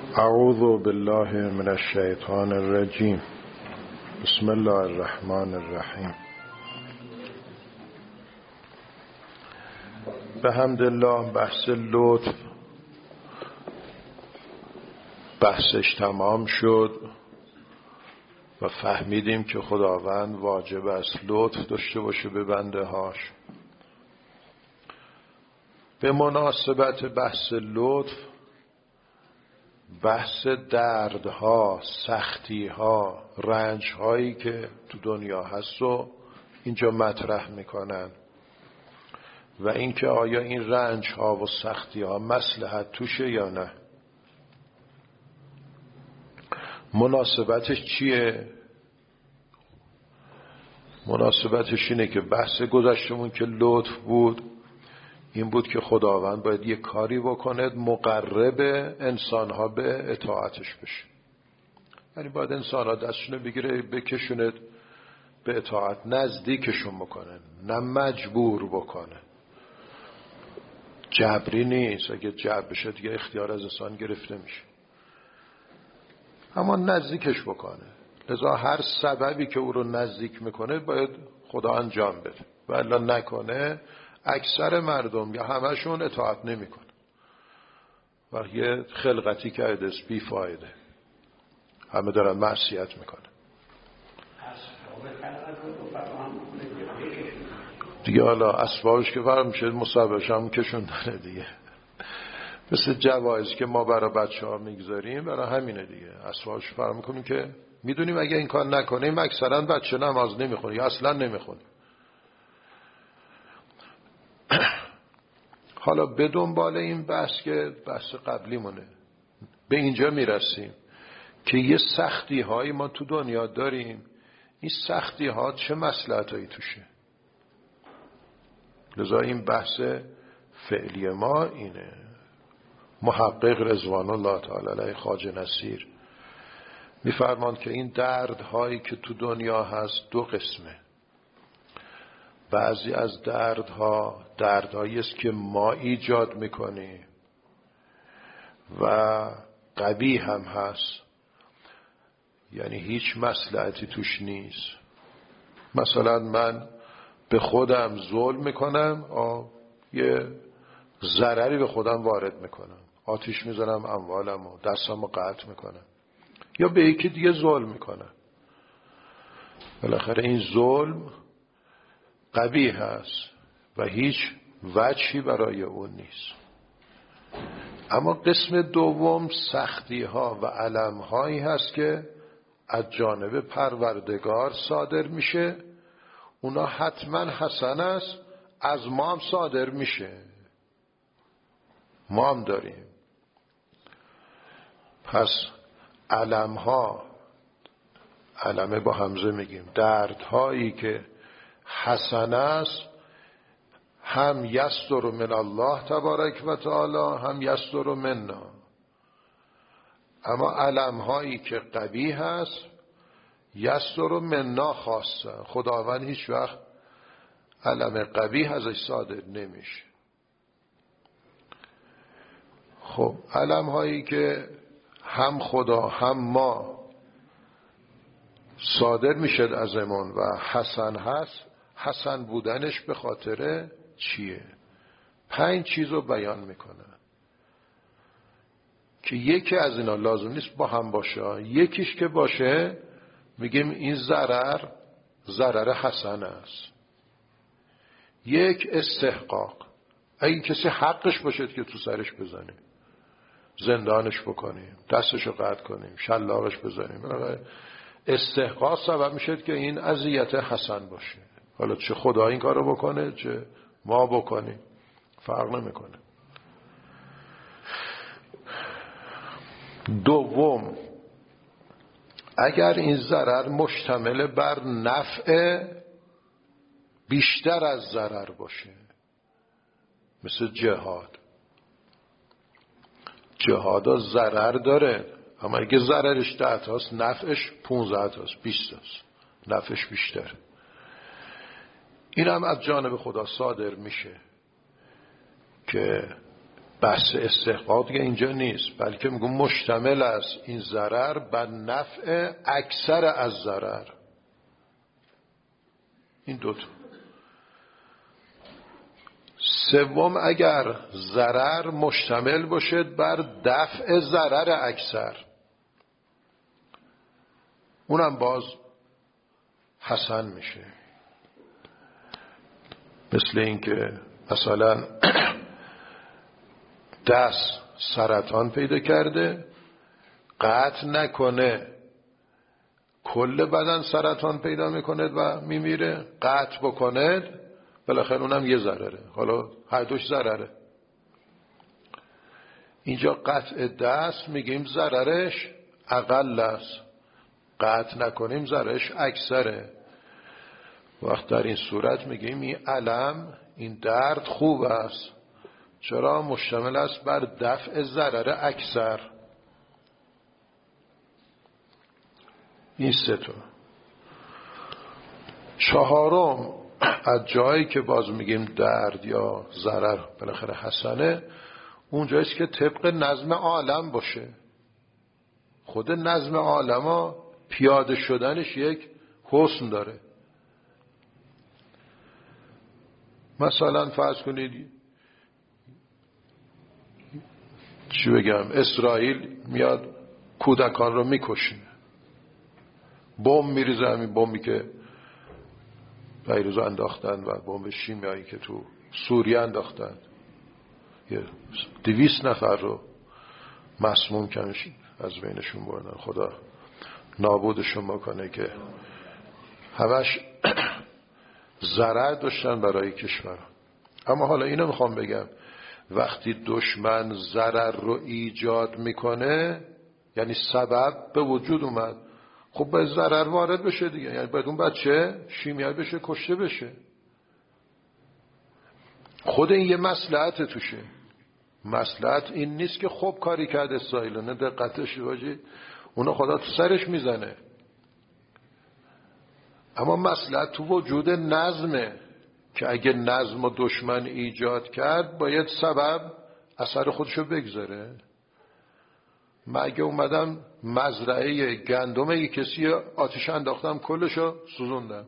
اعوذ بالله من الشیطان الرجیم. بسم الله الرحمن الرحیم. به حمد الله بحث لطف بحثش تمام شد و فهمیدیم که خداوند واجب است لطف داشته باشه به بنده هاش. به مناسبت بحث لطف بحث دردها، سختیها، رنجهایی که تو دنیا هست و اینجا مطرح میکنن و اینکه آیا این رنجها و سختیها مصلحت توشه یا نه. مناسبتش چیه؟ مناسبتش اینه که بحث گذشتمون که لطف بود این بود که خداوند باید یه کاری بکنه مقرب انسانها به اطاعتش بشه. یعنی باید انسانها دستشونه بگیره بکشونه به اطاعت، نزدیکشون بکنه، نه مجبور بکنه. جبری نیست، اگه جبر بشه دیگه اختیار از انسان گرفته میشه، اما نزدیکش بکنه. لذا هر سببی که او رو نزدیک میکنه باید خدا انجام بده و الا نکنه اکثر مردم یا همشون اطاعت نمیکنه و یه خلقتی که ایدست بی فایده، همه دارن معصیت میکنه دیگه. حالا اسبابش که فرق میشه، مسببش هم کشوندنه دیگه. مثل جوایزی که ما برای بچه ها میگذاریم برای همینه دیگه. اسبابش فرق میکنیم که میدونیم اگه این کار نکنیم اکثرا بچه نماز نمیخونه یا اصلا نمیخونه. حالا به دنبال این بحث که بحث قبلی مونه به اینجا میرسیم که یه سختی هایی ما تو دنیا داریم. این سختی ها چه مصلحت هایی توشه؟ لذا این بحث فعلی ما اینه. محقق رضوان الله تعالی علیه خواجه نصیر میفرماند که این دردهایی که تو دنیا هست دو قسمه. بعضی از دردها دردهایی است که ما ایجاد میکنیم و قبیح هم هست، یعنی هیچ مصلحتی توش نیست. مثلا من به خودم ظلم میکنم، یه ضرری به خودم وارد میکنم، آتیش میزنم اموالم و دستم رو قطع میکنم، یا به یکی دیگه ظلم میکنم. بالاخره این ظلم قبیح هست و هیچ وجهی برای اون نیست. اما قسم دوم سختی ها و علم هایی هست که از جانب پروردگار صادر میشه. اونا حتما حسن است، از ما هم صادر میشه، ما هم داریم. پس علم ها، علمه با همزه میگیم، دردهایی که حسن است هم یستر من الله تبارک و تعالی هم یستر منا. اما علم هایی که قبیح است یستر منا خاصه. خداوند هیچ وقت علم قبیح ازش صادر نمیشه. خب علم هایی که هم خدا هم ما صادر میشد ازمون و حسن هست، حسن بودنش به خاطر چیه؟ 5 چیز رو بیان میکنه که یکی از اینا لازم نیست با هم باشه. یکیش که باشه میگیم این ضرر حسن است. یک استحقاق، اگه کسی حقش باشه که تو سرش بزنیم، زندانش بکنیم، دستشو قطع کنیم، شلاقش بزنیم، استحقاق سبب میشه که این اذیت حسن باشه. حالا چه خدا این کارو بکنه چه ما بکنیم فرق نمیکنه. دوم، اگر این ضرر مشتمل بر نفع بیشتر از ضرر باشه، مثل جهاد ها ضرر داره، اما اگه ضررش 10 تاست نفعش 15 تاست 20 تاست، نفعش بیشتر. این هم از جانب خدا صادر میشه که بحث استحقاق دیگه اینجا نیست، بلکه میگم مشتمل است این ضرر بر نفع اکثر از ضرر. این دوتا. سوم، اگر ضرر مشتمل باشد بر دفع ضرر اکثر، اونم باز حسن میشه. مثل اینکه مثلا دست سرطان پیدا کرده، قطع نکنه کل بدن سرطان پیدا میکنه و میمیره، قطع بکنه بالاخره اونم یه ضرره. حالا هر دوش ضرره. اینجا قطع دست میگیم ضررش اقل است، قطع نکنیم ضررش اکثره. وقت در این صورت میگیم این علم، این درد خوب است. چرا؟ مشتمل است بر دفع ضرر اکثر. این سه تا. چهارم، از جایی که باز میگیم درد یا ضرر بالاخره حسنه، اون جاییست که طبق نظم عالم باشه. خود نظم عالم ها پیاده شدنش یک حسن داره. مثلا فرض کنید چی بگم، اسرائیل میاد کودکان رو میکشه، بمب میریزه، همین بمبی که پیروز انداختن و بمب شیمیایی که تو سوریه انداختن، 200 نفر رو مسموم کنش از بینشون بردن. خدا نابودشون بکنه که همش ضرر داشتن برای کشور. اما حالا اینو میخوام بگم، وقتی دشمن ضرر رو ایجاد میکنه یعنی سبب به وجود اومد، خب باید ضرر وارد بشه دیگه، یعنی باید اون بچه شیمیایی بشه، کشته بشه. خود این یه مصلحت توشه. مصلحت این نیست که خب کاری کرد اسرائیل، نه دقتش باشه، اونا خدا تو سرش میزنه. اما مصلحت تو وجود نظمه که اگه نظم و دشمن ایجاد کرد باید سبب اثر خودشو بگذاره. من اگه اومدم مزرعه گندم یک کسی آتش انداختم، کلشو سوزوندم،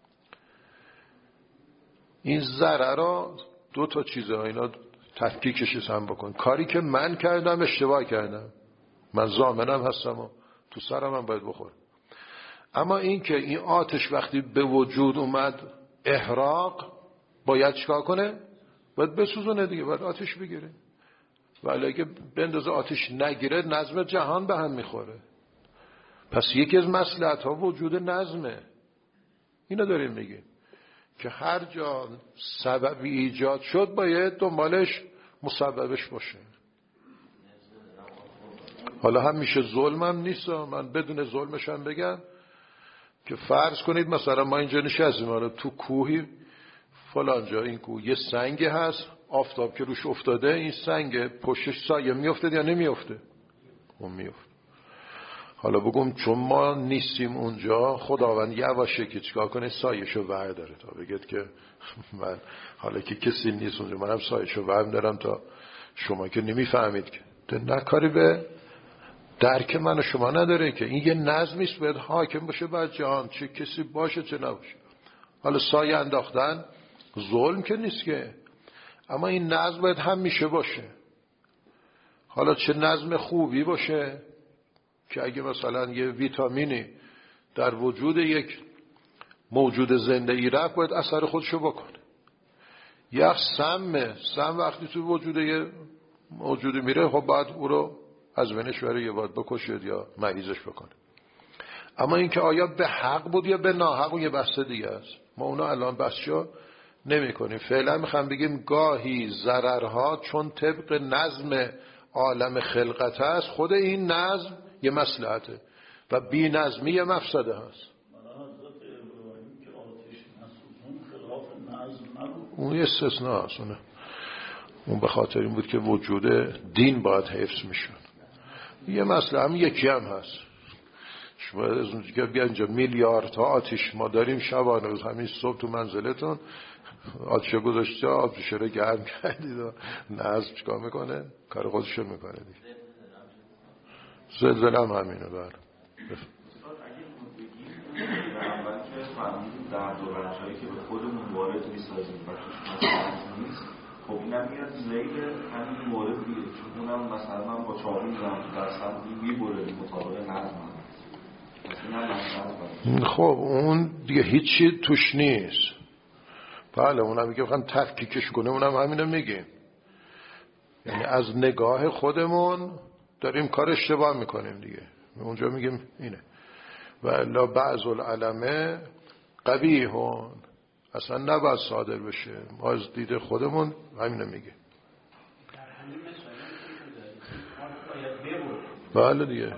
این ضررها دو تا چیزه، اینا تفکیکش هم بکن. کاری که من کردم اشتباه کردم، من ضامنم هستم و تو سرم هم باید بخور. اما این که این آتش وقتی به وجود اومد، احراق، باید چیکار کنه؟ باید بسوزونه دیگه، باید آتش بگیره. ولی اگه بندازه آتش نگیره، نظم جهان به هم میخوره. پس یکی از مصلحت ها وجود نظمه. اینو داریم میگیم که هر جا سببی ایجاد شد باید دنبالش مسببش باشه. حالا هم میشه ظلم هم نیست، من بدون ظلمش هم بگم که فرض کنید مثلا ما اینجا نشستیم تو کوهی فلان جا، این کوه یه سنگ هست، آفتاب که روش افتاده، این سنگ پشتش سایه میفته یا نمیفته؟ اون میفته. حالا بگم چون ما نیستیم اونجا، خداوند یواشه که چیکار کنه، سایه‌شو برداره تا بگید که من حالا که کسی نیست اونجا، منم سایه‌شو بردارم تا شما که نمیفهمید که نه، کاری به درک من و شما نداره که این یه نظمی است باید حاکم باشه بر جهان، چه کسی باشه چه نباشه. حالا سایه انداختن ظلم که نیست که، اما این نظم باید همیشه باشه. حالا چه نظم خوبی باشه که اگه مثلا یه ویتامینی در وجود یک موجود زنده ای رفت، باید اثر خودشو بکنه. یک سم وقتی تو وجود یه موجودی میره، خب باید او رو از بینش بره یا باید بکشید یا مریضش بکنه. اما اینکه آیا به حق بود یا به ناحق، یه بحث دیگه است. ما اونا الان بحثشو نمی کنیم. فعلا میخوام بگیم گاهی ضررها چون طبق نظم عالم خلقت است، خود این نظم یه مصلحته و بی نظمی یه مفسده هست. اون یه استثناء هست. اون به خاطر این بود که وجود دین باید حفظ میشون. یه مسئله هم یکی هم هست. شما از اونجا که بیا اینجا میلیاردها آتش ما داریم شبانه روز، همین صبح تو منزلتون آتش گذاشته آب جوشه رو گرم کردید و نظم چیکار میکنه؟ کار خودشو میکنه دیگه. زلزله هم همینه. بله در دو بچه‌هایی که به خودمون وارد می‌سازیم و توش مسئله نیست، خب اینم میاد زیر همین مورد دیگه، چون اونم مثلا من با چاقو می‌زنم تو دستم می‌بره مطابق نظم. خب اون دیگه هیچی توش نیست. بله اونم میگه بخوام تفکیکش کنه، اونم همینو میگیم، یعنی از نگاه خودمون داریم کار اشتباه میکنیم دیگه. اونجا میگیم اینه و الا بعض العلمه قبیحون، اصلا نباید صادر بشه. ما از دید خودمون همینو میگه. بله دیگه.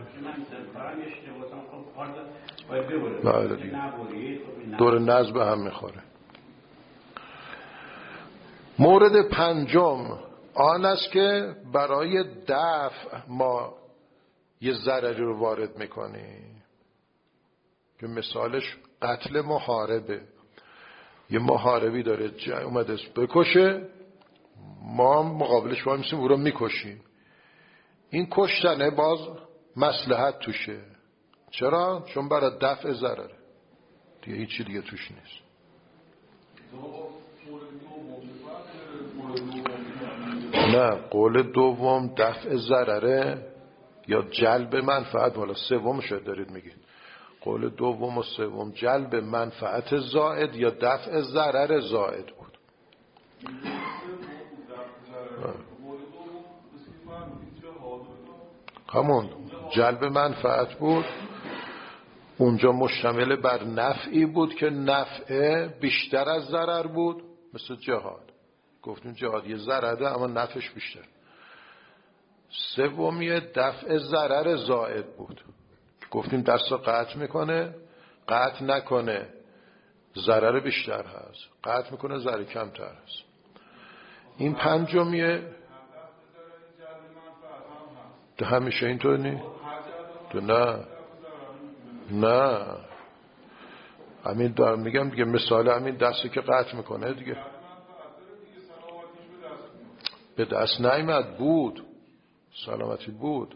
بله دیگه. دور نظم هم میخوره. مورد پنجم آن است که برای دفع ما یه ضرری رو وارد میکنیم که مثالش قتل محاربه. یه محاربی داره اومده بکشه، ما مقابلش با میسیم او رو میکشیم. این کشتنه باز مصلحت توشه. چرا؟ چون برای دفع ضرره دیگه، هیچی دیگه توش نیست. نه، قول دوم دفع ضرره یا جلب منفعت، والا سوم شد دارید میگید. قول دوم و سوم جلب منفعت زائد یا دفع ضرر زائد بود. همون جلب منفعت بود، اونجا مشتمل بر نفعی بود که نفع بیشتر از ضرر بود، مثل جهاد. گفتیم جهاد یه ضرره اما نفعش بیشتر. سومیه دفع ضرر زائد بود، گفتیم دست رو قطع میکنه، قطع نکنه ضرر بیشتر هست، قطع میکنه ضرر کمتر هست. این پنجمیه ده همیشه اینطور نی؟ نه همین دارم میگم دیگه، مثال همین دستی که قطع میکنه دیگه به دست نیامد، بود سلامتی بود،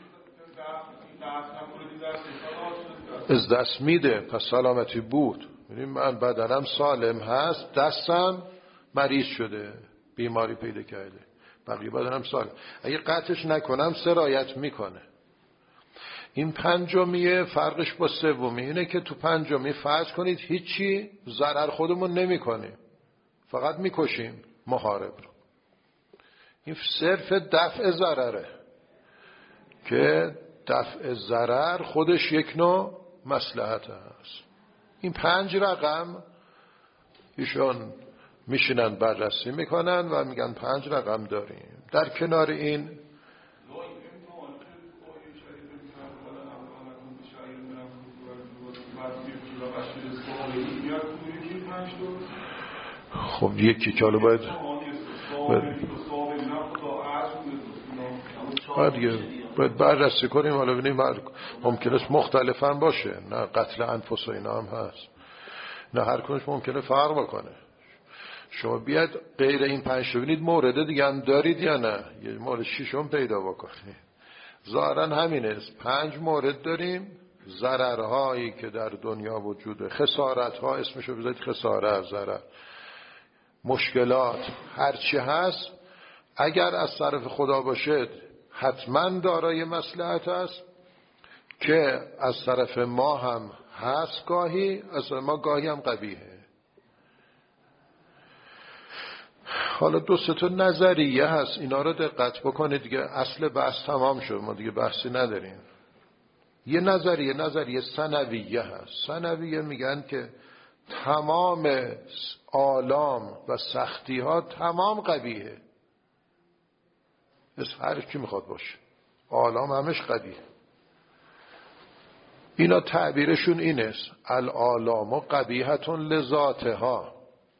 از دست میده، پس سلامتی بود. ببین من بدنم سالم هست، دستم مریض شده، بیماری پیدا کرده، بقیه بدنم سالم. اگه قطعش نکنم سرایت میکنه. این پنجمیه فرقش با سومی اینه که تو پنجمی فرض کنید هیچی ضرر خودمون نمی کنیم، فقط میکشیم محارب رو. این صرف دفع ضرره که دفع ضرر خودش یک نوع مصلحت هست. این 5 رقم ایشون میشینن بررسی میکنن و میگن 5 رقم داریم. در کنار این خب یکی که حالا باید بررسی کنیم، حالا ببینیم ممکنه مختلف هم باشه، نه قتل انفس و اینا هم هست، نه هر کنش ممکنه فرق بکنه. شما بیاد غیر این 5 تا ببینید مورد دیگه هم دارید یا نه، یه مورد 6 پیدا بکنید. ظاهرا همینه، 5 مورد داریم، ضررهایی که در دنیا وجوده، خسارت‌ها اسمشو بذارید خسارت، ضرر، مشکلات، هرچی هست اگر از طرف خدا باشد حتما دارای مصلحت است که از طرف ما هم هست، گاهی از طرف ما گاهی هم قبیحه. حالا 2-3 تا نظریه هست، اینا رو دقت بکنید دیگه، اصل بحث تمام شد، ما دیگه بحثی نداریم. یه نظریه ثانویه هست. ثانویه میگن که تمام آلام و سختی ها تمام قبیحه، هر کی میخواد باشه، آلام همش قبیحه. اینا تعبیرشون اینه، الآلام قبیحتون لذاتها،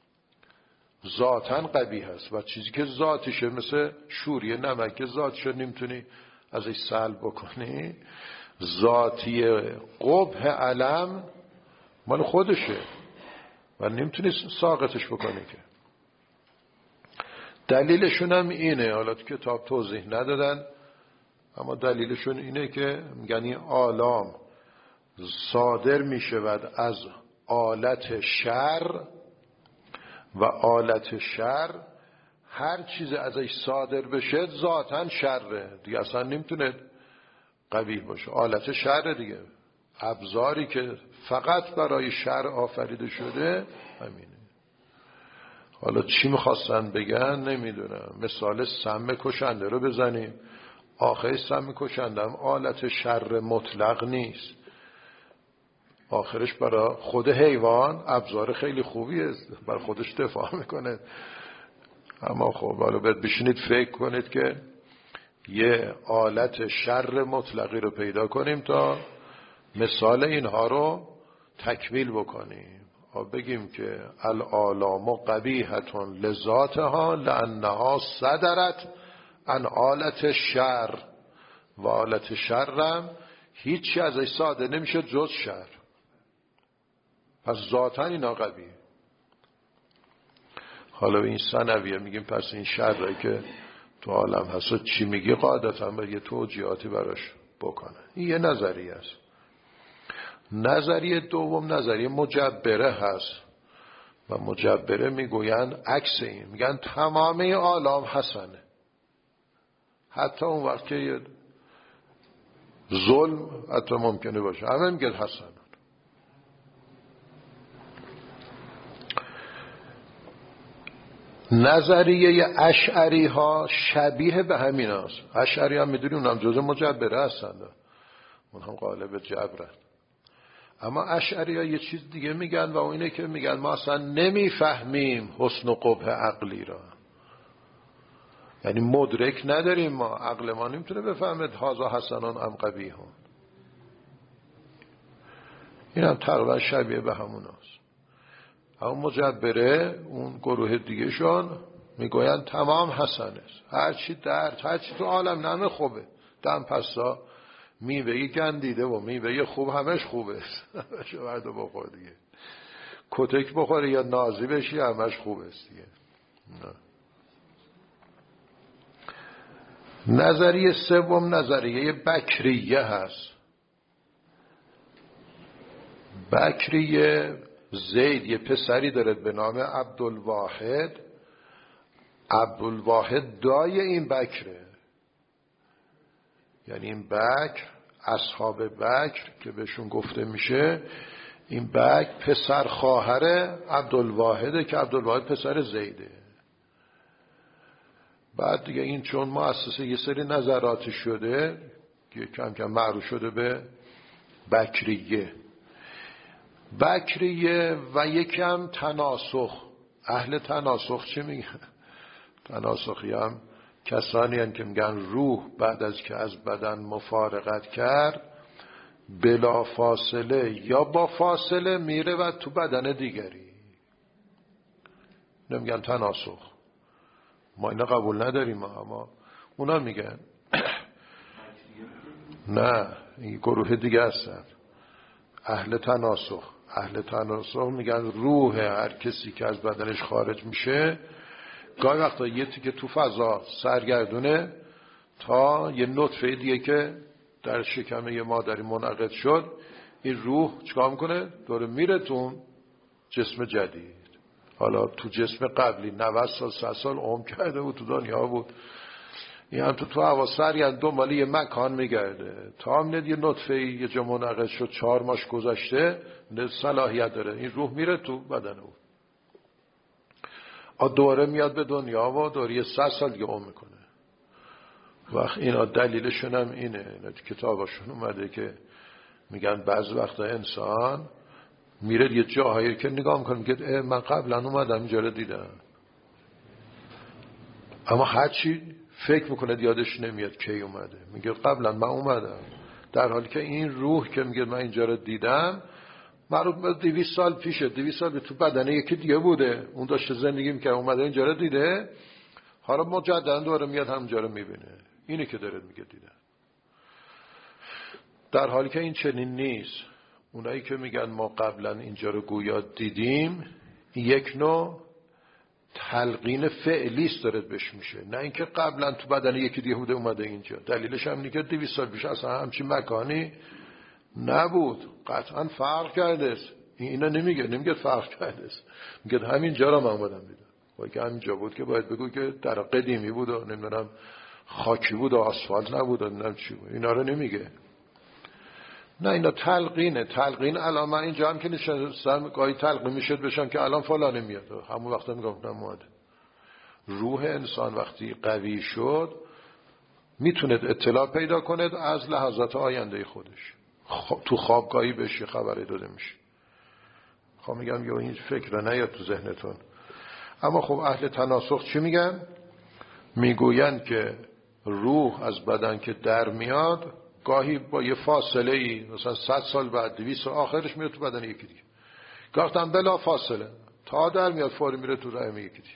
ذاتن قبیح است و چیزی که ذاتشه مثل شوری نمک که ذاتشو نمیتونی ازش سلب بکنی، ذاتی قبح علم مال خودشه و نمیتونی ساقطش بکنی که دلیلشون هم اینه، حالا تو کتاب توضیح ندادن، اما دلیلشون اینه که میگن این آلام صادر میشود از آلت شر و آلت شر هر چیز ازش صادر بشه ذاتاً شره دیگه، اصلا نمیتونه قبیح باشه. آلت شر دیگه، ابزاری که فقط برای شر آفریده شده همینه. حالا چی میخواستن بگن نمیدونم. مثال سم کشنده رو بزنیم، آخه سم کشنده هم آلت شر مطلق نیست، آخرش برای خود حیوان ابزار خیلی خوبیه، برای خودش دفاع میکنه. اما خب حالا باید بشینید فکر کنید که یه آلت شر مطلقی رو پیدا کنیم تا مثال اینها رو تکمیل بکنیم. بگیم که الآلام قبیحتون لذاتها لانها صدرت عن آلت شر و آلت شرم هیچی ازش صادر نمیشه جز شر، پس ذاتاً اینا قبیح. حالا به این ثانویه میگیم پس این شرعی که تو عالم هست چی میگی؟ قاعدتا باید یه توجیهاتی براش بکنه. این یه نظریه است. نظریه دوم نظریه مجبره هست و مجبره میگویند عکس این، میگن تمامه عالم حسنه، حتی اون وقت که یه ظلم حتی ممکنه باشه همه میگن حسن. نظریه اشعری ها شبیه به همین هست. اشعری ها میدونی اونم جزء مجبره هستن، اون هم قالب جبرن. اما اشعری ها یه چیز دیگه میگن و اون اینه که میگن ما اصلا نمیفهمیم حسن و قبح عقلی را، یعنی مدرک نداریم، ما عقل ما نمیتونه بفهمد هازا حسنان ام قبیحون. این هم تقریبا شبیه به همون هست. اما مجبره اون گروه دیگه شون میگوین تمام حسن است، هرچی درد هرچی تو عالم نمه خوبه، دم پسا میوهی گندیده و میوهی خوب همش خوبه شو بخور دیگه، کتک بخوری یا نازی بشی همش خوبه دیگه. نظریه سوم نظریه بکریه هست. بکریه زید یه پسری داره به نام عبدالواحد. عبدالواحد دای این بکره، یعنی این بکر اصحاب بکر که بهشون گفته میشه، این بکر پسر خواهر عبدالواحده که عبدالواحد پسر زیده. بعد دیگه این چون مؤسسه یه سری نظراتی شده که کم کم معروف شده به بکریه. بکریه و یکم تناسخ. اهل تناسخ چی میگن؟ تناسخی هم کسانی هستند که میگن روح بعد از که از بدن مفارقت کرد بلا فاصله یا با فاصله میره و تو بدن دیگری. نمیگن تناسخ، ما اینا قبول نداریم، اما اونا میگن نه، این گروه دیگه هستن اهل تناسخ. اهل تناسخ میگن روح هر کسی که از بدنش خارج میشه گاهی وقتا یه تیکه تو فضا سرگردونه تا یه نطفه دیگه که در شکم یه مادری منعقد شد، این روح چیکار میکنه؟ دوره میره تو جسم جدید. حالا تو جسم قبلی 90 سال 100 سال عمر کرده بود، تو دنیا بود، این هم تو هوا سرگرد دنبال یه مکان میگرده تا هم یه نطفه یه جا منعقد شد 4 ماه گذشته صلاحیت داره، این روح میره تو بدن او، دوره میاد به دنیا و دوره 100 سال دیگه عمر میکنه. وقت اینا دلیلشون هم اینه، اینا تو کتاباشون اومده که میگن بعض وقتا انسان میره یه جاهایی که نگاه میکنه میگه من قبلا اومدم اینجا رو دیدم، اما هرچی فکر میکنه یادش نمیاد کی اومده، میگه قبلا من اومدم، در حالی که این روح که میگه من اینجا رو دیدم مربوط به 200 سال پیشه، 200 سال تو بدن یکی دیگه بوده، اون داشته زندگی میکنه اومده اینجا رو دیده، حالا مجددا دوباره میاد همونجا رو میبینه. اینه که داره میگه دیدن، در حالی که این چنین نیست. اونایی که میگن ما قبلا اینجا رو گویا دیدیم، یک نوع تلقین فعلیست داره بهش میشه، نه اینکه قبلا تو بدن یکی دیگه بوده اومده اینجا. دلیلش هم اینه که 200 سال پیش اصلا همچین مکانی نبود. قطعا فرق کرده است. اینا نمیگه فرق کرده است، میگه همینجا رو من اومدم دیدم. وای که همینجا بود که باید بگو که در قدیمی بود و نمیدونم خاکی بود و آسفالت نبود و نمیدونم چی بود. اینا رو نمیگه. نه اینا تلقینه. تلقین الان من اینجا هم که نشستم گاهی تلقین میشد بشم که الان فلانه میاد، همون وقتا میگفتم اومده. روح انسان وقتی قوی شد میتونه اطلاع پیدا کنه از لحظات آینده خودش. تو خوابگاهی بهش خبری داده میشه. خب میگم یا این فکر نیاد تو ذهنتون. اما خب اهل تناسخ چی میگن؟ میگوین که روح از بدن که در میاد گاهی با یه فاصله ای مثلا 100 سال بعد 200 سال آخرش میره تو بدن یکی دیگه، گاهی هم بلا فاصله تا در میاد فوری میره تو رحم یکی دیگه.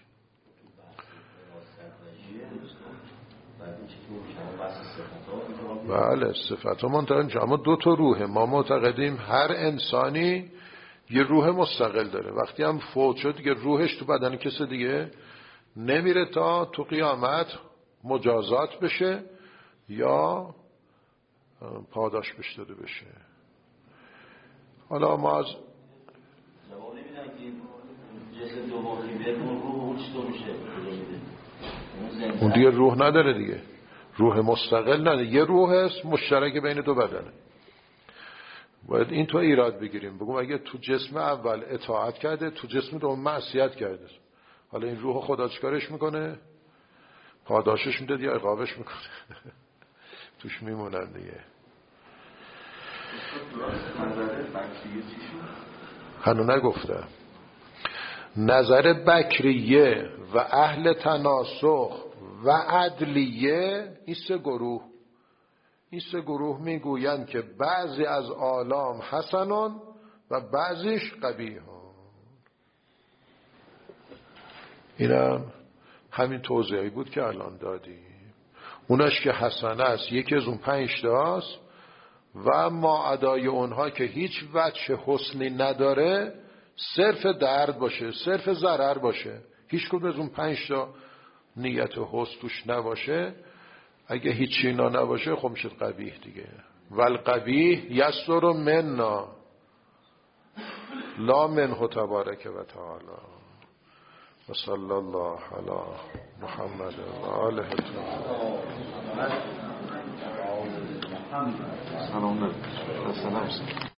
بله صفت ها منتقل میشه. اما 2 تا روحه. ما معتقدیم هر انسانی یه روح مستقل داره. وقتی هم فوت شد دیگه روحش تو بدن کسی دیگه نمیره تا تو قیامت مجازات بشه یا پاداش بهش داده بشه. حالا ما از جواب نمیدن که جسد دومی به روح چطور میشه؟ اون دیگه روح نداره دیگه. روح مستقل نداره. یه روح هست مشترک بین 2 بدنه. باید این تو ایراد بگیریم، بگم اگه تو جسم اول اطاعت کرده تو جسم دوم معصیت کرده، حالا این روح خدا چیکارش میکنه؟ پاداشش میده یا عقابش میکنه؟ توش میمونن دیگه. هنو نگفته. نظر بکریه و اهل تناسخ و عدلیه این 3 گروه، این 3 گروه میگویند که بعضی از عالم حسنان و بعضیش قبیحان. اینم همین توضیحی بود که الان دادیم. اوناش که حسنه است یکی از اون 5 تاست و ما ادای اونها که هیچ وجه حسنی نداره، صرف درد باشه، صرف ضرر باشه، هیچ کدوم از اون 5 تا نیت حسن توش نباشه، اگه هیچی اینا نباشه خب میشه قبیح دیگه. والقبیح یصدر منا لا منه تبارک و تعالی. و صلی الله علی محمد و آله الطاهرین.